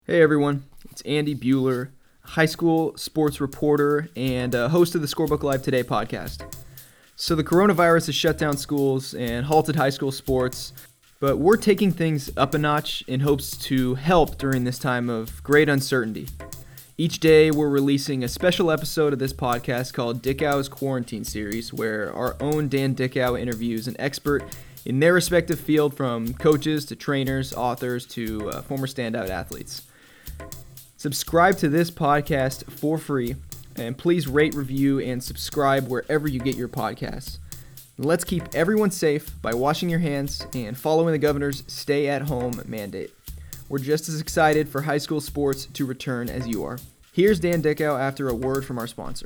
Hey everyone, it's Andy Bueller, high school sports reporter and host of the Scorebook Live Today podcast. So the coronavirus has shut down schools and halted high school sports, but we're taking things up a notch in hopes to help during this time of great uncertainty. Each day we're releasing a special episode of this podcast called Dickau's Quarantine Series, where our own Dan Dickau interviews an expert in their respective field, from coaches to trainers, authors to former standout athletes. Subscribe to this podcast for free, and please rate, review, and subscribe wherever you get your podcasts. Let's keep everyone safe by washing your hands and following the governor's stay-at-home mandate. We're just as excited for high school sports to return as you are. Here's Dan Dickau after a word from our sponsor.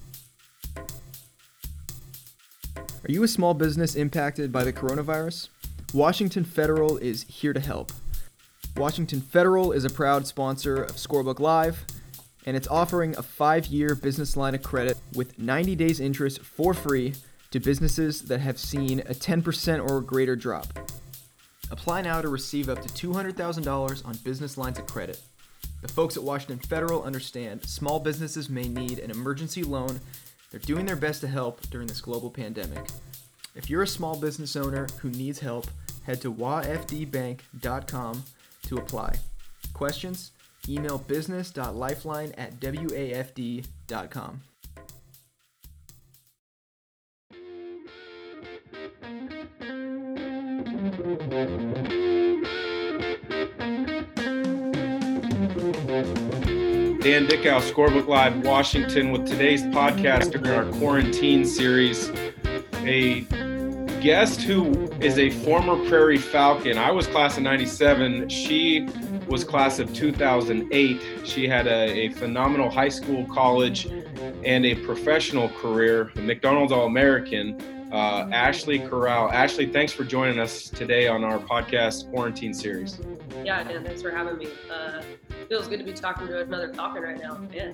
Are you a small business impacted by the coronavirus? Washington Federal is here to help. Washington Federal is a proud sponsor of Scorebook Live, and it's offering a 5-year business line of credit with 90 days interest for free to businesses that have seen a 10% or greater drop. Apply now to receive up to $200,000 on business lines of credit. The folks at Washington Federal understand small businesses may need an emergency loan. They're doing their best to help during this global pandemic. If you're a small business owner who needs help, head to wafdbank.com to apply. Questions? Email business.lifeline@wafd.com. Dan Dickau, Scorebook Live, Washington, with today's podcast during our quarantine series. A guest who is a former Prairie Falcon. I was class of 97. She was class of 2008. She had a phenomenal high school, college, and a professional career, a McDonald's All-American, Ashley Corral. Ashley, thanks for joining us today on our podcast quarantine series. Yeah, Dan, thanks for having me. Feels good to be talking to another Falcon right now. Yeah.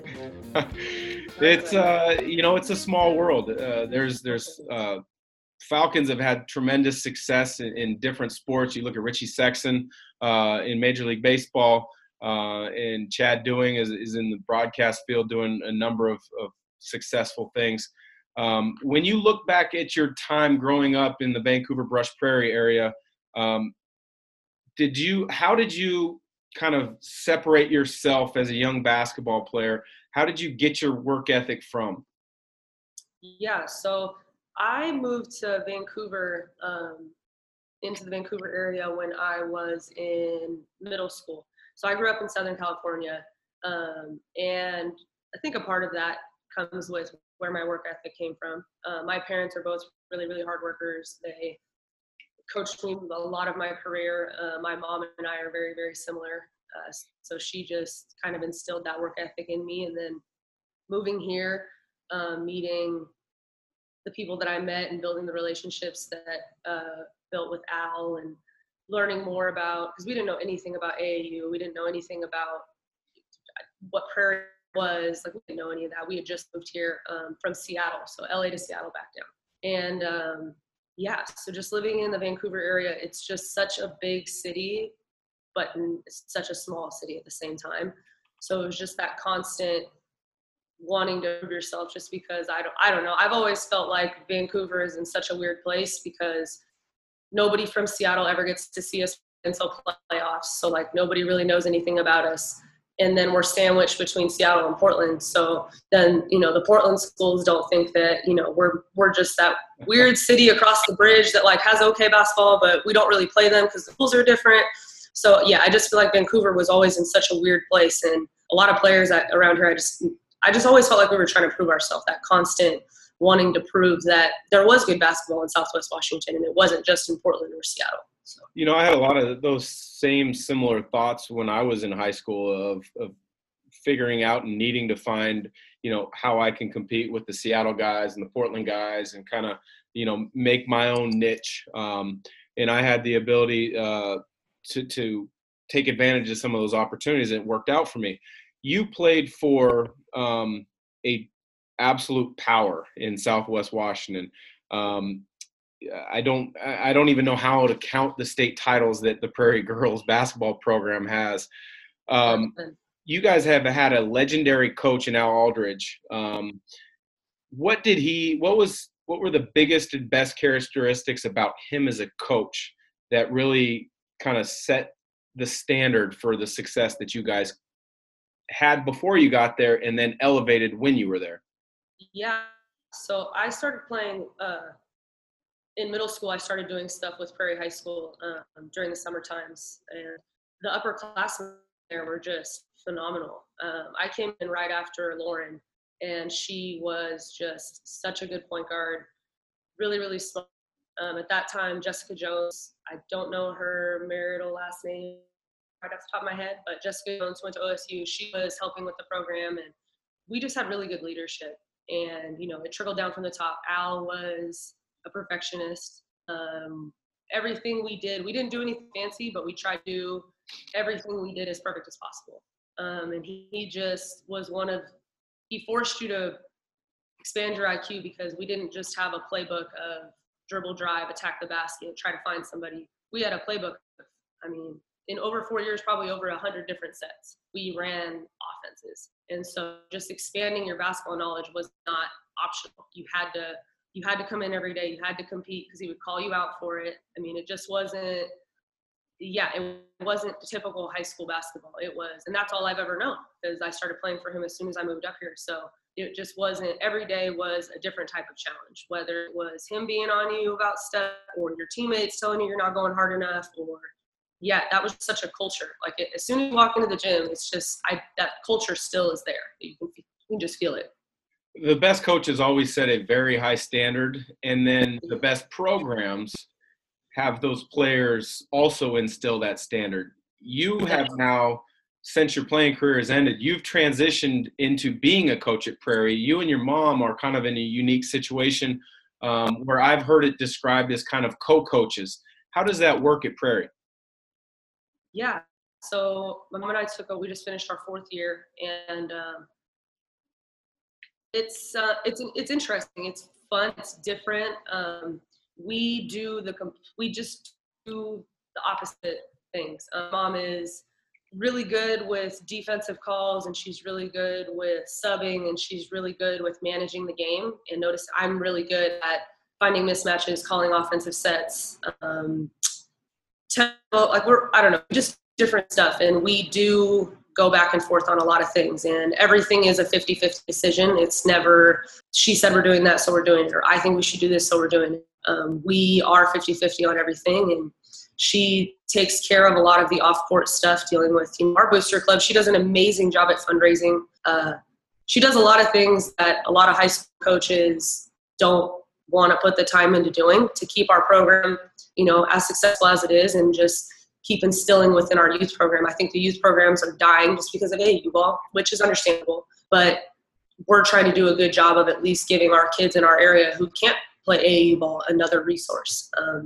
It's it's a small world. There's Falcons have had tremendous success in different sports. You look at Richie Sexson in Major League Baseball, and Chad Doing is in the broadcast field doing a number of successful things. When you look back at your time growing up in the Vancouver Brush Prairie area, how did you kind of separate yourself as a young basketball player? How did you get your work ethic from? Yeah, so I moved to Vancouver, into the Vancouver area when I was in middle school. So I grew up in Southern California, and I think a part of that comes with where my work ethic came from. My parents are both really, really hard workers. They coached me a lot of my career. My mom and I are very, very similar. So she just kind of instilled that work ethic in me. And then moving here, meeting the people that I met and building the relationships that built with Al, and learning more about, because we didn't know anything about AAU. We didn't know anything about what Prairie was. Like, we didn't know any of that. We had just moved here from Seattle. So LA to Seattle, back down. And so just living in the Vancouver area, it's just such a big city, but such a small city at the same time. So it was just that constant wanting to prove yourself, just because I don't know. I've always felt like Vancouver is in such a weird place because nobody from Seattle ever gets to see us until playoffs. So like nobody really knows anything about us. And then we're sandwiched between Seattle and Portland. So then, the Portland schools don't think that, we're just that weird city across the bridge that like has okay basketball, but we don't really play them because the schools are different. So yeah, I just feel like Vancouver was always in such a weird place. And a lot of players around here, I just always felt like we were trying to prove ourselves, that constant wanting to prove that there was good basketball in Southwest Washington and it wasn't just in Portland or Seattle. So. I had a lot of those same similar thoughts when I was in high school of figuring out and needing to find, how I can compete with the Seattle guys and the Portland guys and kind of, make my own niche. And I had the ability to take advantage of some of those opportunities, and it worked out for me. You played for a absolute power in Southwest Washington. I don't even know how to count the state titles that the Prairie Girls basketball program has. You guys have had a legendary coach in Al Aldridge. What were the biggest and best characteristics about him as a coach that really kind of set the standard for the success that you guys had before you got there and then elevated when you were there? Yeah. So I started playing in middle school. I started doing stuff with Prairie High School during the summer times, and the upperclassmen there were just phenomenal. I came in right after Lauren, and she was just such a good point guard, really, really smart. At that time, Jessica Jones, I don't know her marital last name right off the top of my head, but Jessica Jones went to OSU. She was helping with the program, and we just had really good leadership. And, it trickled down from the top. Al was a perfectionist. Everything we didn't do anything fancy, but we tried to do everything we did as perfect as possible. And he just was he forced you to expand your IQ, because we didn't just have a playbook of dribble, drive, attack the basket, try to find somebody. We had a playbook. In over 4 years, probably over 100 different sets. We ran offenses. And so just expanding your basketball knowledge was not optional. You had to come in every day. You had to compete, because he would call you out for it. It just wasn't, it wasn't typical high school basketball. It was, and that's all I've ever known, because I started playing for him as soon as I moved up here. So it just wasn't, every day was a different type of challenge, whether it was him being on you about stuff, or your teammates telling you you're not going hard enough, or that was such a culture. Like, as soon as you walk into the gym, it's just, that culture still is there. You can just feel it. The best coaches always set a very high standard, and then the best programs have those players also instill that standard. You have now, since your playing career has ended, you've transitioned into being a coach at Prairie. You and your mom are kind of in a unique situation where I've heard it described as kind of co-coaches. How does that work at Prairie? Yeah. So my mom and I we just finished our 4th year, and it's interesting. It's fun. It's different. We just do the opposite things. Mom is really good with defensive calls, and she's really good with subbing, and she's really good with managing the game. And notice I'm really good at finding mismatches, calling offensive sets, just different stuff. And we do go back and forth on a lot of things, and everything is a 50-50 decision. It's never, she said we're doing that, so we're doing it, or I think we should do this, so we're doing it. We are 50-50 on everything, and she takes care of a lot of the off-court stuff, dealing with our booster club. She does an amazing job at fundraising. She does a lot of things that a lot of high school coaches don't want to put the time into doing to keep our program, as successful as it is, and just keep instilling within our youth program. I think the youth programs are dying just because of AAU ball, which is understandable, but we're trying to do a good job of at least giving our kids in our area who can't play AAU ball another resource.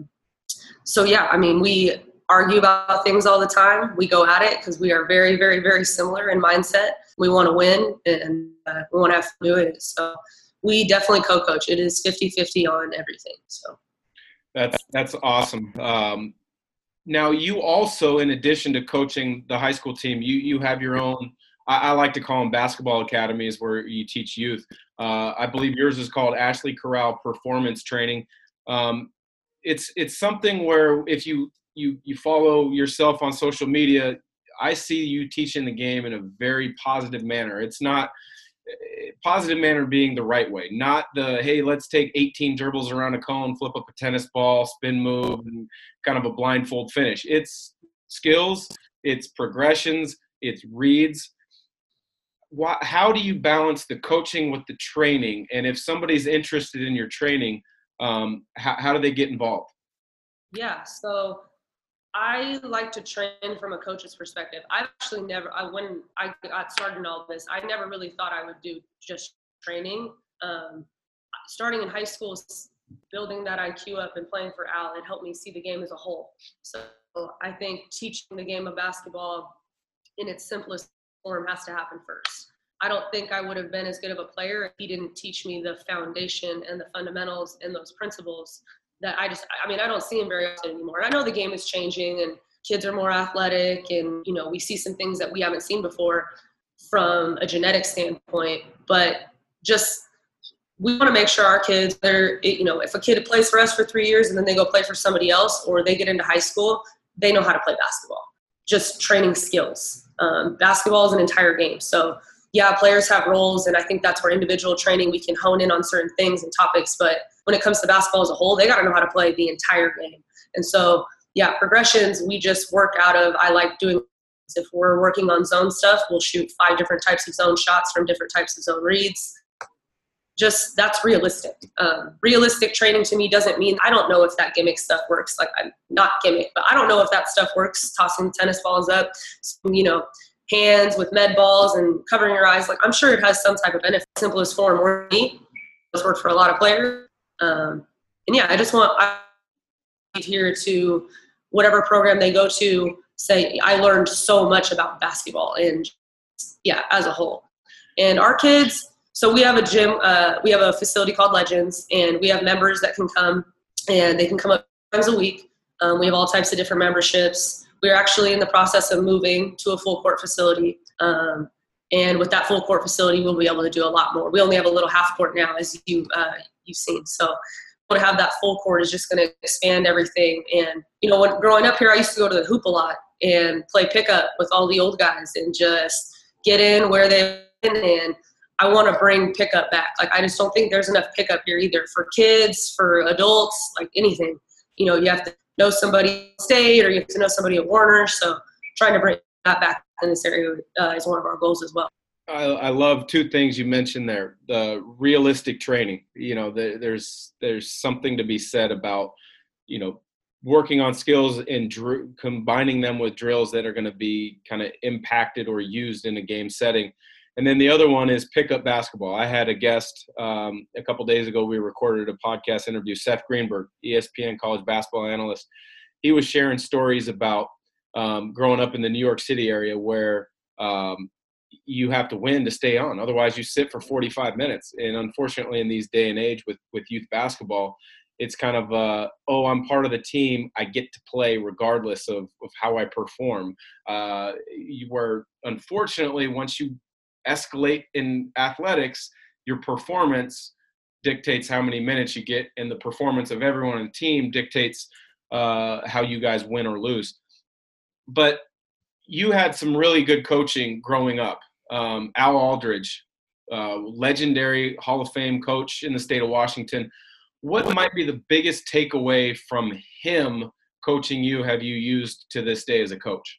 We argue about things all the time. We go at it because we are very, very, very similar in mindset. We want to win, and we want to have fun doing it. So we definitely co-coach. It is 50-50 on everything. So that's awesome. Now, you also, in addition to coaching the high school team, you have your own, I like to call them basketball academies, where you teach youth. I believe yours is called Ashley Corral Performance Training. It's something where if you follow yourself on social media, I see you teaching the game in a very positive manner. It's not positive manner being the right way, not the, hey, let's take 18 dribbles around a cone, flip up a tennis ball, spin move, and kind of a blindfold finish. It's skills, it's progressions, it's reads. How do you balance the coaching with the training? And if somebody's interested in your training, how do they get involved? Yeah, so I like to train from a coach's perspective. When I got started in all this, I never really thought I would do just training. Starting in high school, building that IQ up and playing for Al, it helped me see the game as a whole. So I think teaching the game of basketball in its simplest form has to happen first. I don't think I would have been as good of a player if he didn't teach me the foundation and the fundamentals and those principles that I don't see them very often anymore. And I know the game is changing and kids are more athletic, and, you know, we see some things that we haven't seen before from a genetic standpoint. But just, we want to make sure our kids, you know, if a kid plays for us for 3 years and then they go play for somebody else, or they get into high school, they know how to play basketball. Just training skills. Basketball is an entire game. So yeah, players have roles, and I think that's where individual training, we can hone in on certain things and topics. But when it comes to basketball as a whole, they got to know how to play the entire game. And so, yeah, progressions, we just work out of, I like doing, if we're working on zone stuff, we'll shoot 5 different types of zone shots from different types of zone reads. Just, that's realistic. Realistic training to me doesn't mean, I don't know if that gimmick stuff works. Like, I'm not gimmick, but I don't know if that stuff works, tossing tennis balls up, you know, hands with med balls and covering your eyes. Like, I'm sure it has some type of benefit. Simplest form work for me. It's worked for a lot of players. And yeah, I just want here to whatever program they go to say, I learned so much about basketball, and yeah, as a whole. And our kids, so we have a gym, we have a facility called Legends, and we have members that can come, and they can come up times a week. We have all types of different memberships. We're actually in the process of moving to a full court facility. And with that full court facility, we'll be able to do a lot more. We only have a little half court now, as you've seen. So to have that full court is just going to expand everything. And, you know, when growing up here, I used to go to the hoop a lot and play pickup with all the old guys and just get in where they've been. And I want to bring pickup back. Like, I just don't think there's enough pickup here either, for kids, for adults, like anything. You know, you have to know somebody at State, or you have to know somebody at Warner. So trying to bring that back in this area is one of our goals as well. I love 2 things you mentioned there. The realistic training. You know, there's something to be said about, you know, working on skills and combining them with drills that are going to be kind of impacted or used in a game setting. And then the other one is pickup basketball. I had a guest a couple days ago. We recorded a podcast interview, Seth Greenberg, ESPN college basketball analyst. He was sharing stories about growing up in the New York City area where you have to win to stay on. Otherwise, you sit for 45 minutes. And unfortunately, in these day and age with youth basketball, it's kind of, I'm part of the team. I get to play regardless of how I perform. Where unfortunately, once you escalate in athletics, your performance dictates how many minutes you get, and the performance of everyone on the team dictates how you guys win or lose. But you had some really good coaching growing up. Al Aldridge, legendary Hall of Fame coach in the state of Washington. What might be the biggest takeaway from him coaching you have you used to this day as a coach?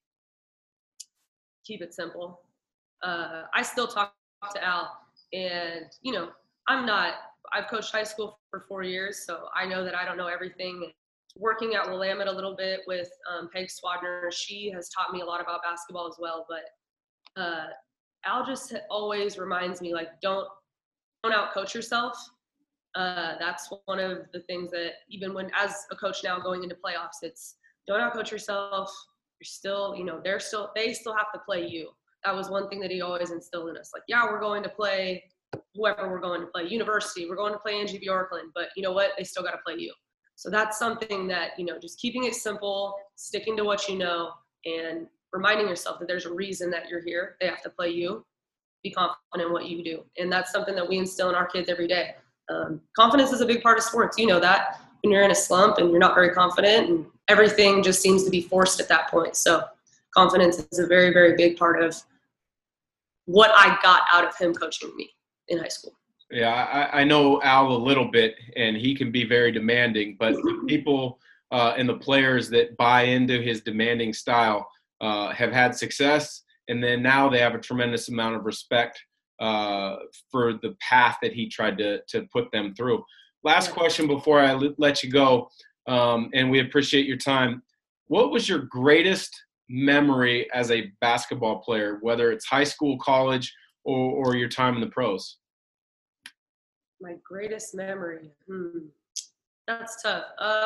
Keep it simple. I still talk to Al, and, you know, I've coached high school for 4 years, so I know that I don't know everything. Working at Willamette a little bit with Peg Swadner, she has taught me a lot about basketball as well. But Al just always reminds me, like, don't outcoach yourself. That's one of the things that, even when as a coach now going into playoffs, it's don't outcoach yourself. You're still, you know, they still have to play you. That was one thing that he always instilled in us. Like, yeah, we're going to play whoever we're going to play, University, we're going to play Angie Bjorklund, but you know what? They still got to play you. So that's something that, you know, just keeping it simple, sticking to what you know, and reminding yourself that there's a reason that you're here. They have to play you. Be confident in what you do. And that's something that we instill in our kids every day. Confidence is a big part of sports. You know that when you're in a slump and you're not very confident, and everything just seems to be forced at that point. So confidence is a very, very big part of what I got out of him coaching me in high school. Yeah, I know Al a little bit, and he can be very demanding, but the people and the players that buy into his demanding style have had success, and then now they have a tremendous amount of respect for the path that he tried to put them through. Last question before I let you go, and we appreciate your time. What was your greatest memory as a basketball player, whether it's high school, college, or your time in the pros? My greatest memory. That's tough.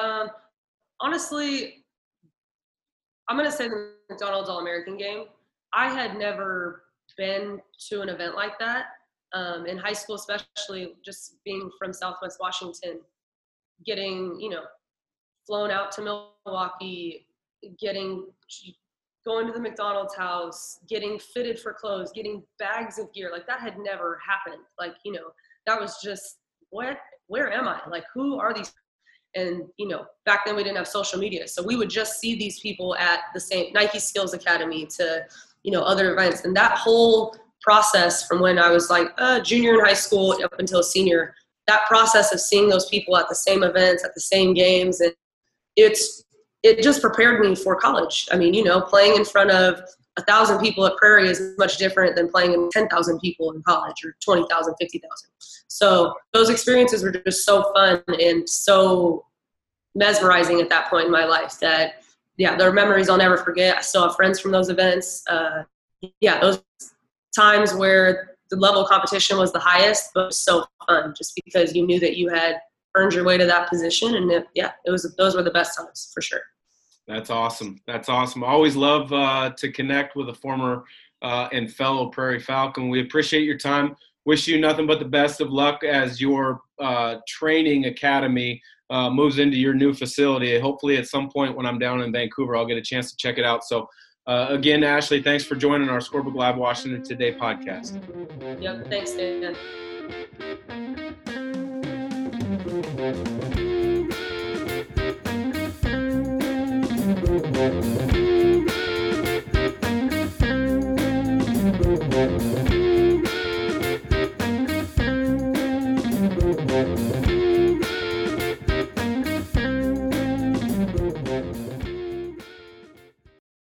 Honestly, I'm going to say the McDonald's All-American game. I had never been to an event like that. In high school, especially just being from Southwest Washington, getting, you know, flown out to Milwaukee, getting going to the McDonald's house, getting fitted for clothes, getting bags of gear. Like that had never happened. Like, you know, that was just, where am I? Like, who are these? And, you know, back then we didn't have social media. So we would just see these people at the same Nike Skills Academy to, you know, other events. And that whole process from when I was like a junior in high school up until a senior, that process of seeing those people at the same events, at the same games, and it just prepared me for college. I mean, you know, playing in front of 1,000 people at Prairie is much different than playing in 10,000 people in college, or 20,000, 50,000. So those experiences were just so fun and so mesmerizing at that point in my life that, yeah, they're memories I'll never forget. I still have friends from those events. Those times where the level of competition was the highest, but it was so fun just because you knew that you had earned your way to that position. And those were the best times for sure. That's awesome. That's awesome. I always love to connect with a former and fellow Prairie Falcon. We appreciate your time. Wish you nothing but the best of luck as your training academy moves into your new facility. Hopefully at some point when I'm down in Vancouver, I'll get a chance to check it out. So again, Ashley, thanks for joining our Scorebook Live Washington Today podcast. Yep. Thanks, Dan.